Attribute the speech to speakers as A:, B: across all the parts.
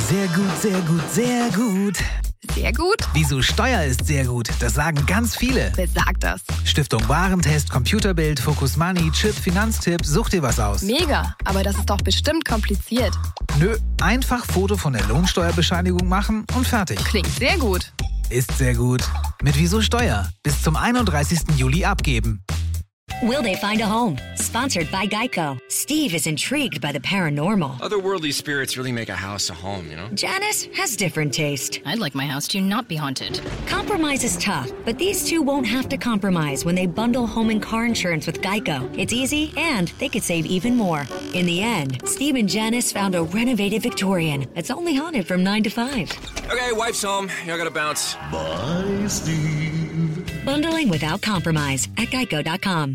A: Sehr gut, sehr gut, sehr gut.
B: Sehr gut?
A: Wieso Steuer ist sehr gut, das sagen ganz viele.
B: Wer sagt das?
A: Stiftung Warentest, Computerbild, Focus Money, Chip, Finanztipp, such dir was aus.
B: Mega, aber das ist doch bestimmt kompliziert.
A: Nö, einfach Foto von der Lohnsteuerbescheinigung machen und fertig.
B: Klingt sehr gut.
A: Ist sehr gut. Mit Wieso Steuer. Bis zum 31. Juli abgeben.
C: Will they find a home? Sponsored by Geico. Steve is intrigued by the paranormal.
D: Otherworldly spirits really make a house a home, you know?
C: Janice has different taste.
E: I'd like my house to not be haunted.
C: Compromise is tough, but these two won't have to compromise when they bundle home and car insurance with Geico. It's easy, and they could save even more. In the end, Steve and Janice found a renovated Victorian that's only haunted from 9 to 5.
D: Okay, wife's home. I gotta bounce.
F: Bye, Steve.
C: Bundling without compromise at Geico.com.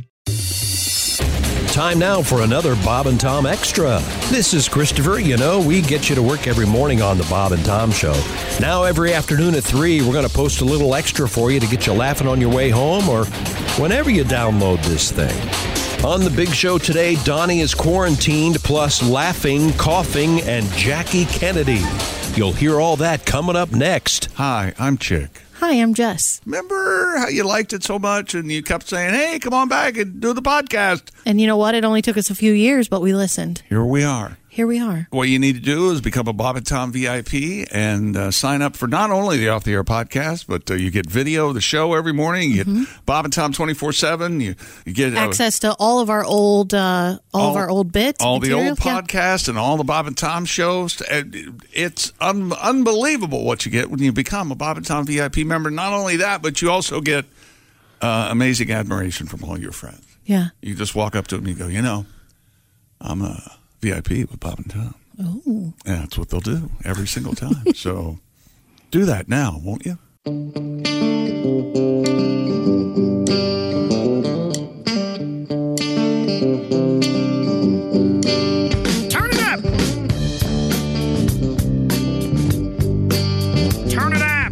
G: Time now for another Bob and Tom Extra. This is Christopher. You know, we get you to work every morning on the Bob and Tom Show. Now, every afternoon at 3, we're going to post a little extra for you to get you laughing on your way home or whenever you download this thing. On the big show today, Donnie is quarantined, plus laughing, coughing, and Jackie Kennedy. You'll hear all that coming up next.
H: Hi, I'm Chick.
I: Hi, I'm Jess.
H: Remember how you liked it so much and you kept saying, hey, come on back and do the podcast?
I: And you know what? It only took us a few years, but we listened.
H: Here we are.
I: Here we are.
H: What you need to do is become a Bob and Tom VIP and sign up for not only the Off the Air podcast, but you get video of the show every morning. You get Bob and Tom 24/7. You get
I: access to all of our old of our old bits,
H: all
I: material.
H: the old podcasts, and all the Bob and Tom shows. It's unbelievable what you get when you become a Bob and Tom VIP member. Not only that, but you also get amazing admiration from all your friends.
I: Yeah,
H: you just walk up to them and you go, you know, I'm a VIP with Bob and Tom.
I: Oh.
H: And that's what they'll do every single time. So do that now, won't you?
J: Turn it up! Turn it up!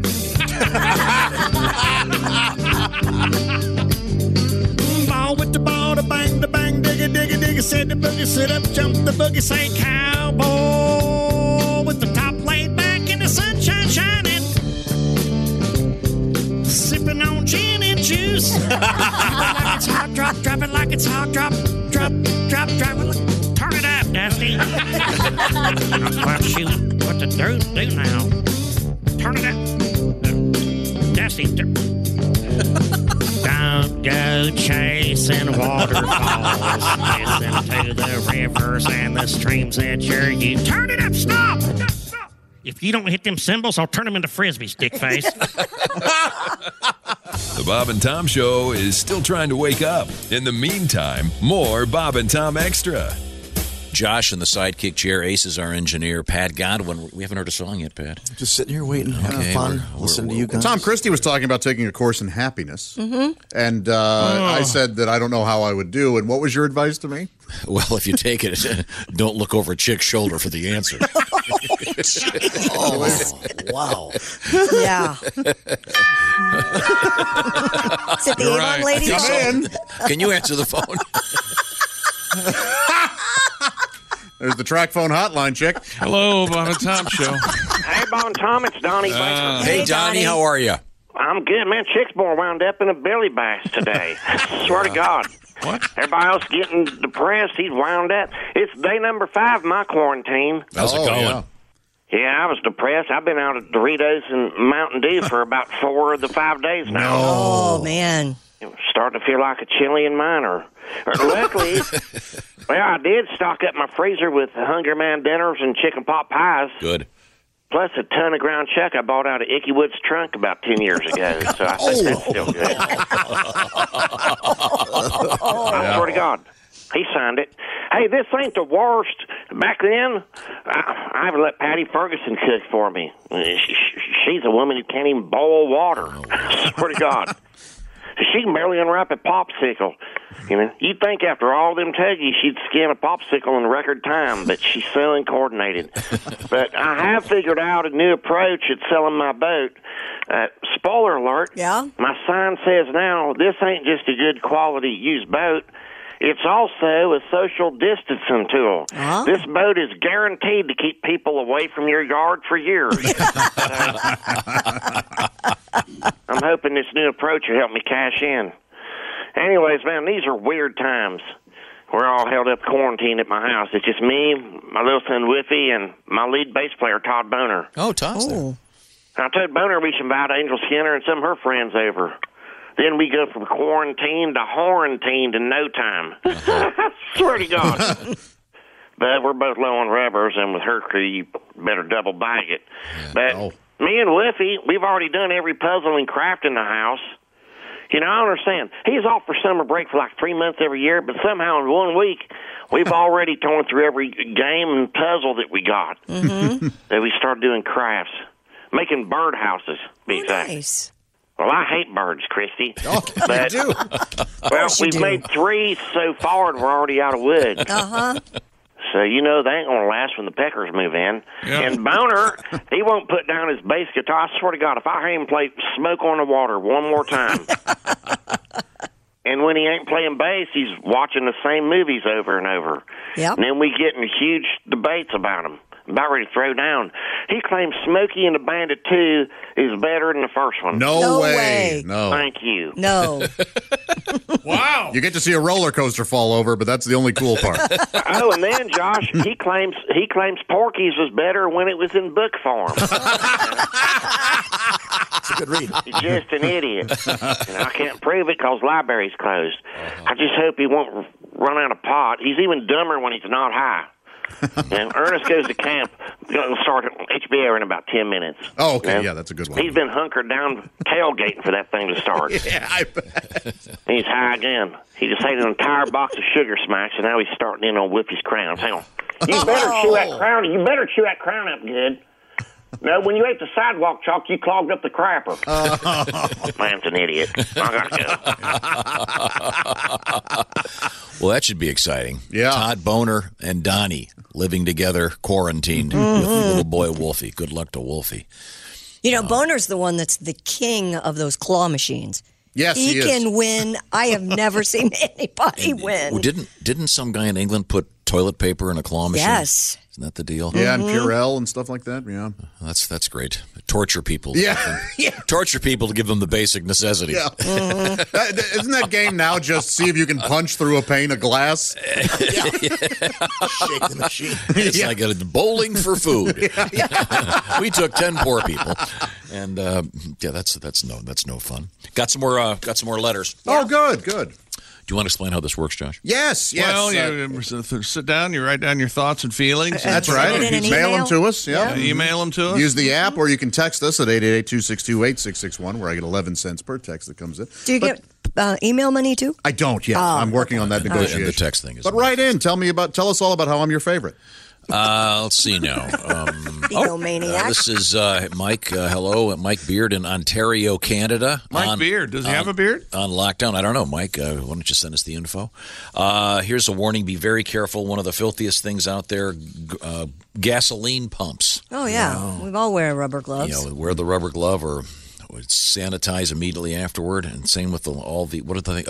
J: Ball with the ball, the bang, digga, digga, digga, said the boogie, sit up, jump the boogie, say cowboy, with the top laid back and the sunshine shining, sipping on gin and juice. Drop it like it's hot, drop it like it's hot, drop it like, turn it up, Dusty. What to do now? Turn it up, Dusty. Don't go chasing waterfalls. Listen to the rivers and the streams that you're using. Turn it up! Stop! If you don't hit them cymbals, I'll turn them into frisbees, dickface.
K: The Bob and Tom Show is still trying to wake up. In the meantime, more Bob and Tom Extra.
L: Josh in the sidekick chair. Ace is our engineer. Pat Godwin. We haven't heard a song yet, Pat.
M: Just sitting here waiting, having fun, listening to you guys.
N: Tom Christie was talking about taking a course in happiness. And I said that I don't know how I would do. And what was your advice to me?
L: Well, if you take it, don't look over Chick's shoulder for the answer.
M: Oh, wow.
O: Yeah. Is it the Avon lady?
L: Come in. Can you answer the phone?
N: There's the track phone hotline, Chick.
P: Hello, Bob and Tom Show.
Q: Hey, Bob and Tom, it's Donnie.
L: Hey, Donnie, how are you?
Q: I'm good, man. Chick's boy wound up in a belly bath today. Swear to God.
P: What?
Q: Everybody else getting depressed. He's wound up. It's day number 5 of my quarantine.
L: How's it going?
Q: Yeah, I was depressed. I've been out at Doritos and Mountain Dew for about 4 of the 5 days now.
O: Oh, man.
Q: Starting to feel like a Chilean miner. Luckily, well, I did stock up my freezer with Hungry Man dinners and chicken pot pies.
L: Good.
Q: Plus a ton of ground chuck I bought out of Icky Wood's trunk about 10 years ago. So I think that's still good. I swear to God. He signed it. Hey, this ain't the worst. Back then, I would let Patty Ferguson cook for me. She's a woman who can't even boil water. I swear to God. She can barely unwrap a popsicle. You know, you'd think after all them tuggies she'd skin a popsicle in record time, but she's so uncoordinated. But I have figured out a new approach at selling my boat. Spoiler alert.
O: Yeah?
Q: My sign says now, this ain't just a good quality used boat. It's also a social distancing tool.
O: Huh?
Q: This boat is guaranteed to keep people away from your yard for years. I'm hoping this new approach will help me cash in. Anyways, man, these are weird times. We're all held up quarantined at my house. It's just me, my little son Whiffy, and my lead bass player, Todd Boner.
L: Oh, Todd's there.
Q: I told Boner we should invite Angel Skinner and some of her friends over. Then we go from quarantine to horantine in no time. Swear to God. But we're both low on rubbers, and with her crew, you better double bag it. But me and Whiffy, we've already done every puzzle and craft in the house. You know, I don't understand. He's off for summer break for like 3 months every year, but somehow in 1 week, we've already torn through every game and puzzle that we got.
O: Mm-hmm.
Q: That we started doing crafts. Making bird houses, be exact.
O: Nice.
Q: Well, I hate birds, Christy.
N: Oh,
Q: but,
N: you do?
Q: Well, we've made 3 so far, and we're already out of wood.
O: Uh-huh.
Q: So, you know, they ain't going to last when the peckers move in.
P: Yeah.
Q: And Boner, he won't put down his bass guitar. I swear to God, if I hear him play Smoke on the Water one more time. And when he ain't playing bass, he's watching the same movies over and over.
O: Yep.
Q: And then we get in huge debates about him. About ready to throw down. He claims Smokey and the Bandit 2 is better than the first one.
N: No way. No.
Q: Thank you.
O: No.
P: Wow.
N: You get to see a roller coaster fall over, but that's the only cool part.
Q: Oh, and then Josh, he claims Porky's was better when it was in book form.
M: It's a good read.
Q: He's just an idiot. And I can't prove it because library's closed. I just hope he won't run out of pot. He's even dumber when he's not high. And Ernest Goes to Camp going to start at HBO in about 10 minutes.
N: Oh, okay. Yeah, that's a good one.
Q: He's been hunkered down tailgating for that thing to start.
N: Yeah, I bet.
Q: He's high again. He just ate an entire box of Sugar Smacks, and now he's starting in on Whippy's crowns. Hang on. You better chew that crown. You better chew that crown up good. No, when you ate the sidewalk chalk, you clogged up the crapper. Man's an idiot. I gotta go.
L: Well, that should be exciting.
N: Yeah.
L: Todd Boner and Donnie living together, quarantined with little boy Wolfie. Good luck to Wolfie.
O: You know, Boner's the one that's the king of those claw machines.
N: Yes, he is.
O: can win. I have never seen anybody win.
L: Well, didn't some guy in England put toilet paper in a claw machine?
O: Yes.
L: Isn't that the deal?
N: Yeah, and Purell and stuff like that. Yeah.
L: That's great. Torture people.
N: Yeah. Yeah.
L: Torture people to give them the basic necessities.
N: Yeah. Isn't that game now just see if you can punch through a pane of glass?
M: Shake the machine.
L: It's like a bowling for food. We took 10 poor people, and that's no fun. Got some more letters.
N: Oh, good.
L: Do you want to explain how this works, Josh?
N: Yes.
P: Well, you sit down, you write down your thoughts and feelings.
N: That's right.
O: Send it in an
N: Mail them
O: email?
N: to us. Yeah.
P: Email them to us.
N: Use the app, or you can text us at 888-262-8661, where I get 11 cents per text that comes in.
O: Do you get email money too?
N: I don't yet. I'm working on that negotiation.
L: And the text thing is.
N: But write in. Tell us all about how I'm your favorite.
L: Let's see now.
O: Egomaniac.
L: This is Mike. Hello, Mike Beard in Ontario, Canada.
P: Mike Beard. Does he have a beard?
L: On lockdown. I don't know, Mike. Why don't you send us the info? Here's a warning. Be very careful. One of the filthiest things out there, gasoline pumps.
O: Oh, yeah. We all wear rubber gloves.
L: Wear the rubber glove or sanitize immediately afterward. And same with all the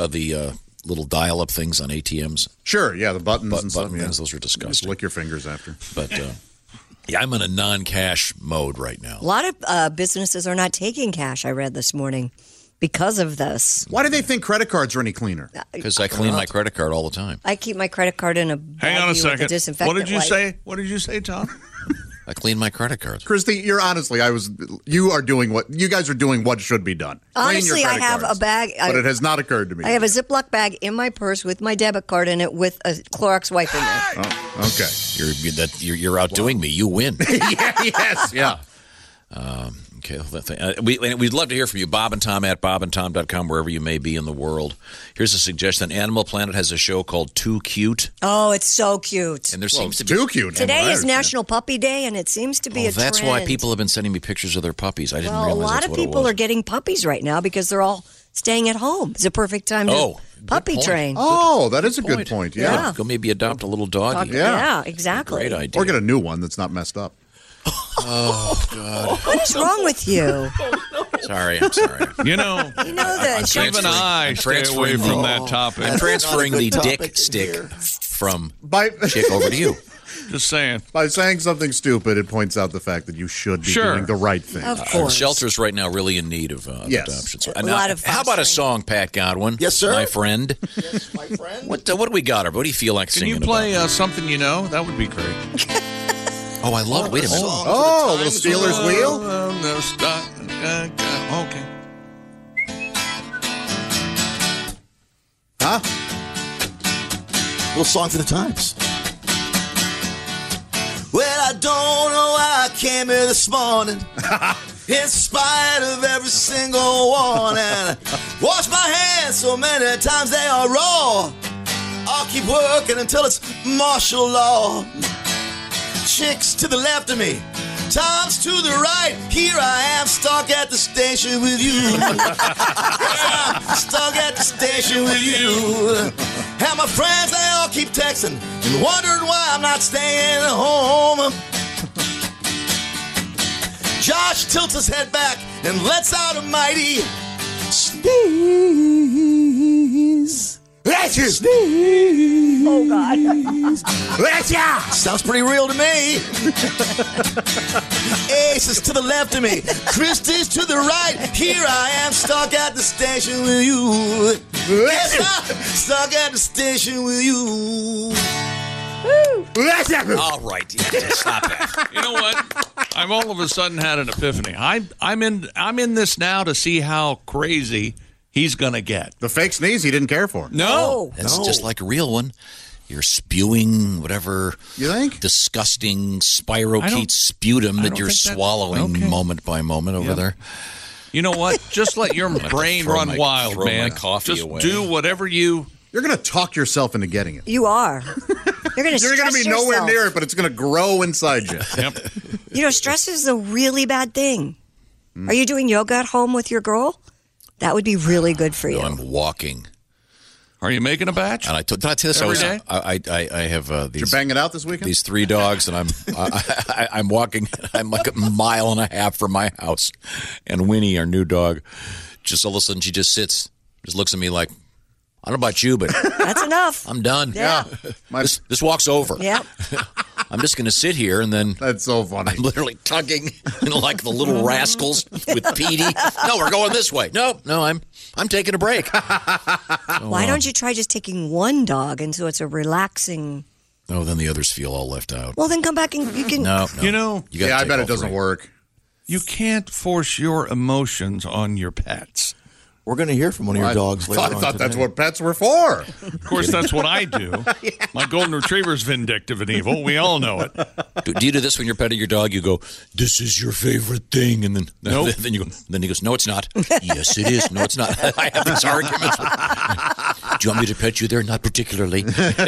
L: little dial-up things on ATMs.
N: Sure, yeah, the buttons and stuff.
L: Buttons, those are disgusting.
N: Just lick your fingers after.
L: But I'm in a non-cash mode right now.
O: A lot of businesses are not taking cash, I read this morning, because of this.
N: Why do they think credit cards are any cleaner?
L: Because I clean my credit card all the time.
O: I keep my credit card in a baggie
P: Hang on a second.
O: with a disinfectant
P: What did you
O: wipe.
P: say? What did you say, Tom?
L: I clean my credit cards.
N: Christy, you guys are doing what should be done.
O: Honestly,
N: Clean your
O: I
N: credit
O: have
N: cards.
O: a bag.
N: But it has not occurred to me.
O: I have a Ziploc bag in my purse with my debit card in it with a Clorox wipe in there.
N: Oh, okay.
L: You're outdoing me. You win.
N: Yeah.
L: Okay. We'd love to hear from you. Bob and Tom at bobandtom.com, wherever you may be in the world. Here's a suggestion. Animal Planet has a show called Too Cute.
O: Oh, it's so cute.
L: And there seems to be
N: too cute.
O: Today is National Puppy Day, and it seems to be a
L: that's
O: trend.
L: why people have been sending me pictures of their puppies. I didn't
O: Well,
L: realize
O: a lot
L: that's
O: of
L: what it
O: people
L: was.
O: are getting puppies right now because they're all staying at home. It's a perfect time to puppy
L: point.
O: train.
N: Oh, that is a good point. Yeah.
L: Go maybe adopt a little doggy.
O: Yeah, exactly.
L: Great idea.
N: Or get a new one that's not messed up.
L: Oh, God.
O: What is wrong with you?
L: Sorry, I'm sorry.
H: You know
O: that.
H: Even I stay away from that topic.
L: I'm transferring the dick stick from Chick over to you.
H: Just saying.
N: By saying something stupid, it points out the fact that you should be doing the right thing.
O: Of course.
L: Shelter's right now really in need of adoption. So,
O: lot of
L: how about a song, Pat Godwin?
M: Yes, sir.
L: My friend.
M: Yes, my friend.
L: What do we got? What do you feel like
H: Can
L: singing
H: you play
L: about?
H: something you know? That would be great.
L: Oh, I love. Wait a minute.
N: Oh, a little Steelers wheel?
H: Okay.
M: Huh? Little song for the times. Well, I don't know why I came here this morning. In spite of every single one. And wash my hands so many times they are raw. I'll keep working until it's martial law. Chicks to the left of me, Tom's to the right. Here I am, stuck at the station with you. I'm stuck at the station with you. And my friends, they all keep texting and wondering why I'm not staying at home. Josh tilts his head back and lets out a mighty sneeze. That's you. Sneeze.
O: Oh, God.
M: That's ya. Sounds pretty real to me. Ace is to the left of me. Christy's to the right. Here I am, stuck at the station with you. Yes, I'm stuck at the station with you.
L: All right, stop that.
H: You know what? I've all of a sudden had an epiphany. I'm in this now to see how crazy he's gonna get.
N: The fake sneeze he didn't care for.
H: No.
L: That's just like a real one. You're spewing whatever
N: you think
L: disgusting spirochete sputum that you're swallowing moment by moment over there.
H: You know what? Just let your brain run wild, man.
L: My coffee
H: Just
L: away.
H: do whatever you.
N: You're going to talk yourself into getting it.
O: You are. You're going to
N: You're going to be nowhere near it, but it's going to grow inside you.
H: Yep.
O: You know, stress is a really bad thing. Are you doing yoga at home with your girl? That would be really good for you.
L: I'm walking.
H: Are you making a batch?
L: And did I tell you this?
H: Every day?
L: I have these.
N: You're banging out this weekend?
L: These 3 dogs, and I'm walking. I'm like a mile and a half from my house, and Winnie, our new dog, just all of a sudden she just sits, just looks at me like, I don't know about you, but
O: that's enough.
L: I'm done.
O: Yeah.
L: This walk's over.
O: Yeah.
L: I'm just going to sit here, and then
N: that's so funny.
L: I'm literally tugging like the little rascals with Petey. No, we're going this way. No, I'm taking a break.
O: Why don't you try just taking one dog, and so it's a relaxing?
L: Oh, then the others feel all left out.
O: Well, then come back and you can.
L: No.
H: You know.
L: You
N: I bet it doesn't work.
H: You can't force your emotions on your pets.
M: We're going to hear from one of your dogs later on.
N: I thought that's what pets were for.
H: Of course, that's what I do. My golden retriever's vindictive and evil. We all know it.
L: Do you do this when you're petting your dog? You go, "This is your favorite thing," and then
H: nope.
L: then you go. Then he goes, "No, it's not." Yes, it is. No, it's not. I have these arguments. Do you want me to pet you there? Not particularly.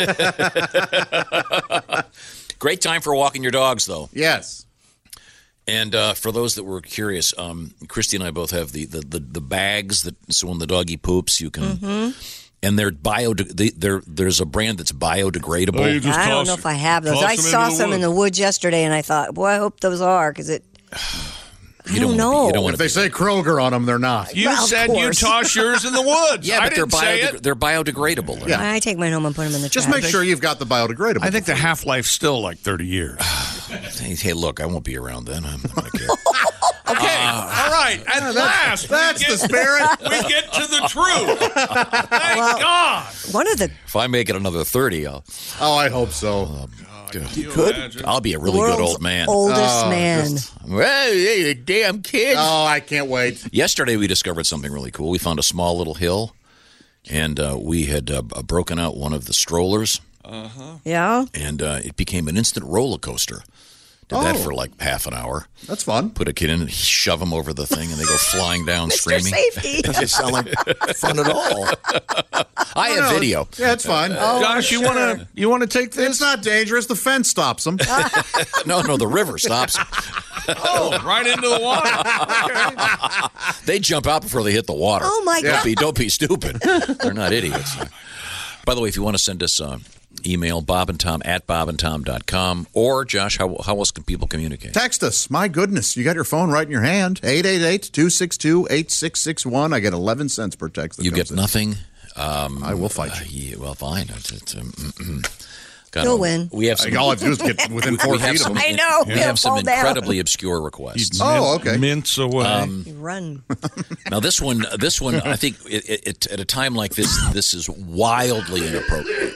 L: Great time for walking your dogs, though.
N: Yes.
L: And for those that were curious, Christy and I both have the bags that so when the doggy poops, you can. And they're there's a brand that's biodegradable.
O: I don't know if I have those. I saw some in the woods yesterday, and I thought, boy, I hope those are because it. I don't know.
N: If they say Kroger on them, they're not.
H: You said you toss yours in the woods.
L: Yeah, but they're
H: they're
L: biodegradable.
N: Yeah.
O: I take mine home and put them in the trash.
N: Just make sure you've got the biodegradable.
H: I think the half-life's still like 30 years.
L: Hey, look, I won't be around then. I'm not going to care.
H: Okay, all right. At last,
N: that's the spirit.
H: We get to the truth. Thank God.
O: One of the.
L: If I make it another 30, I'll.
N: Oh, I hope so.
M: You could.
L: I'll be a really good old man.
O: Oldest man.
L: Hey, damn kids.
N: Oh, I can't wait.
L: Yesterday, we discovered something really cool. We found a small little hill, and we had broken out one of the strollers.
O: Yeah.
L: And it became an instant roller coaster. Did that for like half an hour.
N: That's fun.
L: Put a kid in and shove them over the thing, and they go flying down
O: Mr.
L: screaming.
O: Safety.
M: Doesn't sound like fun at all.
L: I have video.
N: Yeah, it's fine.
H: Josh, you want to take this?
N: It's not dangerous. The fence stops them.
L: No, the river stops.
H: Oh, right into the water. Okay.
L: They jump out before they hit the water.
O: Oh, my God.
L: Don't be stupid. They're not idiots. By the way, if you want to send us email bobandtom@bobandtom.com. Or, Josh, how else can people communicate?
N: Text us. My goodness, you got your phone right in your hand. 888-262-8661. I get 11 cents per text.
L: You get nothing.
N: I will fight you.
L: Yeah, well, fine.
O: You'll win.
L: We have some,
N: all I have to do is get within 4 feet of them.
O: I know.
L: We have some incredibly obscure requests.
N: Okay.
P: Mince away.
O: Run.
L: Now this one, I think it at a time like this is wildly inappropriate.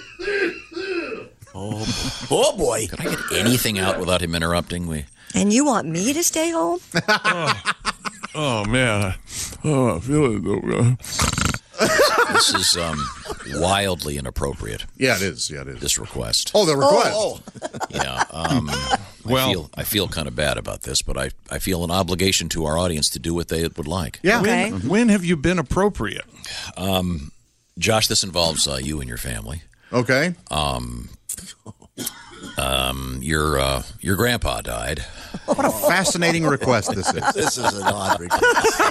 M: Oh boy!
L: Could I get anything out without him interrupting?
O: And you want me to stay home?
P: Oh man! I feel it though.
L: This is wildly inappropriate.
N: Yeah, it is. Yeah, it is.
L: This request.
N: Oh, the request.
L: Yeah. I feel kind of bad about this, but I feel an obligation to our audience to do what they would like.
N: Yeah.
O: Okay.
P: When have you been appropriate?
L: Josh, this involves you and your family.
N: Okay.
L: Your grandpa died.
N: What a fascinating request this is.
M: This is an odd request.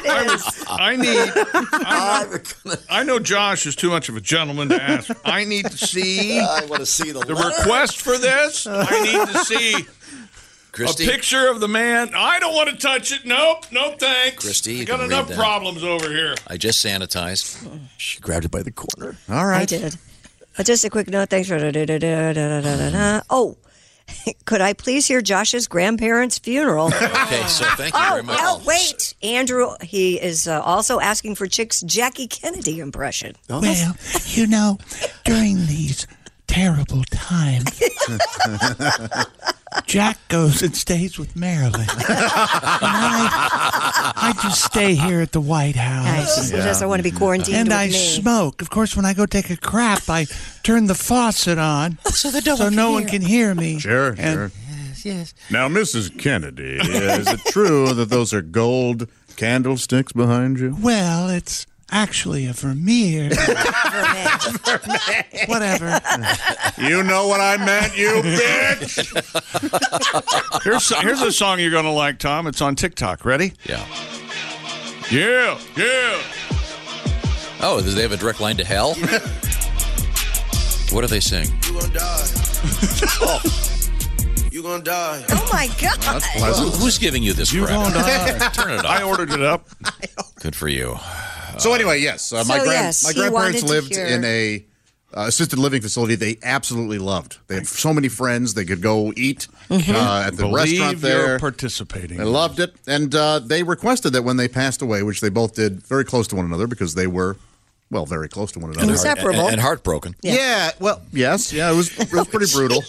P: I know Josh is too much of a gentleman to ask. I need to see.
M: I want to see the
P: request for this. I need to see
L: Christy?
P: a picture of the man. I don't want to touch it. Nope, thanks.
L: Christy,
P: I got enough problems over here.
L: I just sanitized.
M: She grabbed it by the corner.
N: All right.
O: I did. Just a quick note. Thanks for. Oh, could I please hear Josh's grandparents' funeral?
L: Okay, so thank you very much.
O: Oh, wait. Andrew, he is also asking for Chick's Jackie Kennedy impression.
J: Well, during these terrible times, Jack goes and stays with Marilyn. And I just stay here at the White House.
O: I just want to be quarantined
J: and
O: with
J: I
O: me.
J: smoke. Of course, when I go take a crap, I turn the faucet on so no one can hear me.
N: Sure.
J: Yes.
N: Now, Mrs. Kennedy, is it true that those are gold candlesticks behind you?
J: Well, it's actually a Vermeer. Whatever.
N: You know what I meant, you bitch.
P: Here's a song you're going to like, Tom. It's on TikTok. Ready?
L: Yeah.
P: Yeah.
L: Oh, do they have a direct line to hell? What do they sing?
M: You gonna die. You gonna die.
O: Oh my God!
N: That's pleasant.
L: Who's giving you this crap?
P: gonna die.
L: Turn it off.
P: I ordered it up.
L: Good for you.
N: So anyway, yes, my
O: he
N: grandparents
O: wanted to
N: lived
O: hear-
N: in a assisted living facility they absolutely loved. They had so many friends. They could go eat at the restaurant there.
P: You're participating.
N: They loved it. And they requested that when they passed away, which they both did very close to one another because they were, well, very close to one another.
O: Inseparable.
L: And heartbroken.
N: Yeah, well, yes. Yeah, it was pretty brutal.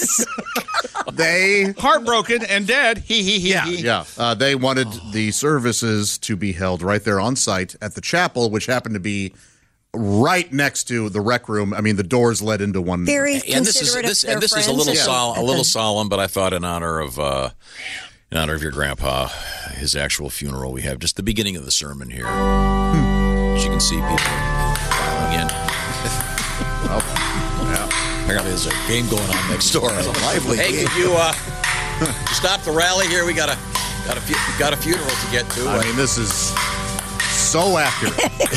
N: They
P: Heartbroken and dead.
N: Yeah. They wanted the services to be held right there on site at the chapel, which happened to be right next to the rec room. I mean, the doors led into one.
O: Very
L: And this is
O: considerate of their
L: a little
O: friends.
L: solemn, but I thought in honor of your grandpa, his actual funeral, we have just the beginning of the sermon here. As you can see, people filing in. Apparently, there's a game going on next door. Hey, could you stop the rally here? We got a funeral to get to.
N: I mean, this is so accurate.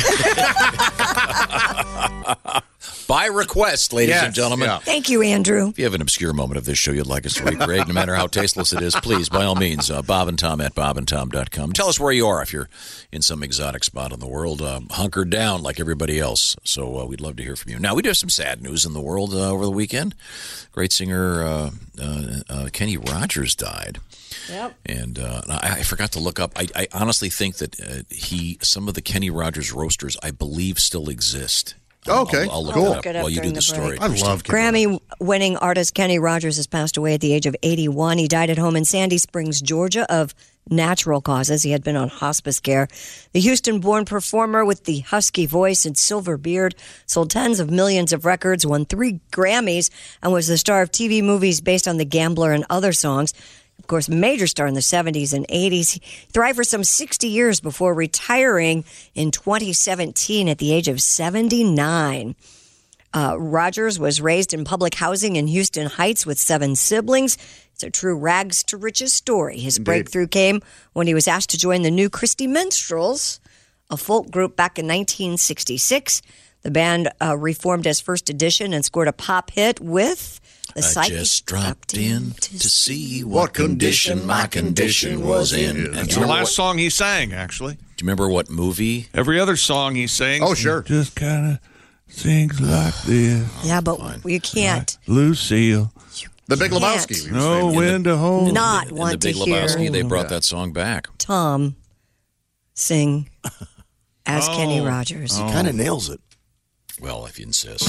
L: By request, ladies and gentlemen.
N: Yeah.
O: Thank you, Andrew.
L: If you have an obscure moment of this show you'd like us to recreate, no matter how tasteless it is, please, by all means, bobandtom@bobandtom.com. Tell us where you are if you're in some exotic spot in the world, hunkered down like everybody else. So we'd love to hear from you. Now, we do have some sad news in the world over the weekend. Great singer Kenny Rogers died.
O: Yep.
L: And I forgot to look up. I honestly think that some of the Kenny Rogers roasters, I believe, still exist.
N: Okay,
L: I'll look
N: cool.
L: it up while you do the story.
N: I love
O: Grammy-winning artist Kenny Rogers has passed away at the age of 81. He died at home in Sandy Springs, Georgia, of natural causes. He had been on hospice care. The Houston-born performer with the husky voice and silver beard sold tens of millions of records, won 3 Grammys, and was the star of TV movies based on The Gambler and other songs. Of course, major star in the 70s and 80s. He thrived for some 60 years before retiring in 2017 at the age of 79. Rogers was raised in public housing in Houston Heights with 7 siblings. It's a true rags to riches story. His breakthrough came when he was asked to join the New Christy Minstrels, a folk group back in 1966. The band reformed as First Edition and scored a pop hit with The
L: I just dropped in to see what condition my condition was in.
H: That's the last song he sang, actually.
L: Do you remember what movie?
H: Every other song he sings.
N: Oh, sure.
P: Just kind of sings like this.
O: Yeah, but you can't.
P: Lucille.
N: The Big Lebowski.
P: No when to hold.
O: Not
L: In
O: want
L: the Big
O: to hear
L: Lebowski, they brought that song back.
O: Tom sing as Kenny Rogers.
M: He kind of nails it.
L: Well, if you insist.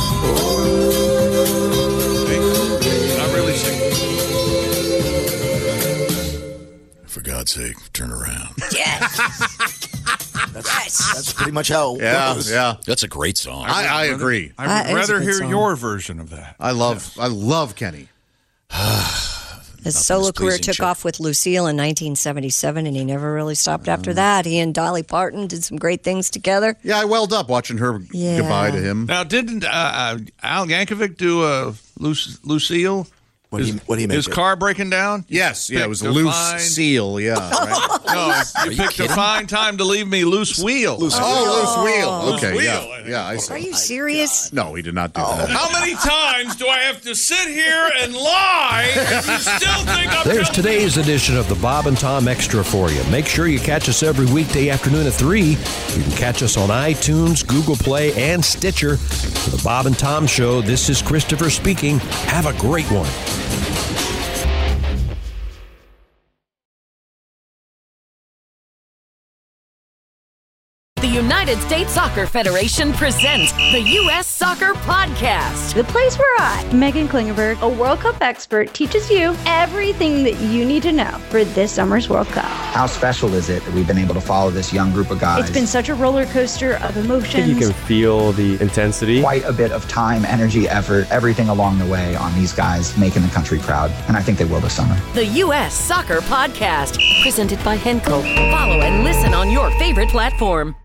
H: Not really singing.
L: For God's sake, turn around.
M: That's pretty much how it was.
N: Yeah.
L: That's a great song.
N: I agree.
H: I would rather hear
O: song.
H: your version of that.
N: I love Kenny.
O: His solo career took off with Lucille in 1977, and he never really stopped after that. He and Dolly Parton did some great things together.
N: Yeah, I welled up watching her goodbye to him.
H: Now, didn't Al Yankovic do Lucille?
M: What do you make
H: His
M: it?
H: car breaking down?
N: Yes, yeah, it was
H: Picked a
N: loose
H: fine-
N: seal, yeah. Right?
H: No, you picked a fine time to leave me loose wheel.
N: Loose wheel.
H: Loose
N: Okay,
H: wheel.
N: yeah, I see.
O: Are you serious?
N: No, he did not do that.
H: How many times do I have to sit here and lie and you still think I'm
G: There's today's edition of the Bob and Tom Extra for you. Make sure you catch us every weekday afternoon at 3. You can catch us on iTunes, Google Play, and Stitcher. For the Bob and Tom Show, this is Christopher speaking. Have a great one.
R: The United States Soccer Federation presents the U.S. Soccer Podcast.
S: The place where I, Megan Klingenberg, a World Cup expert, teaches you everything that you need to know for this summer's World Cup.
T: How special is it that we've been able to follow this young group of guys?
S: It's been such a roller coaster of emotions.
U: I think you can feel the intensity.
T: Quite a bit of time, energy, effort, everything along the way on these guys making the country proud. And I think they will this summer.
R: The U.S. Soccer Podcast, presented by Henkel. Follow and listen on your favorite platform.